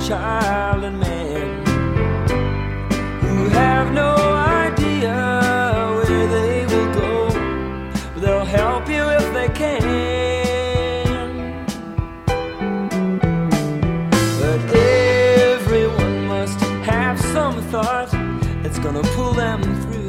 child and man who have no idea where they will go, but they'll help you if they can. But everyone must have some thought that's gonna pull them through.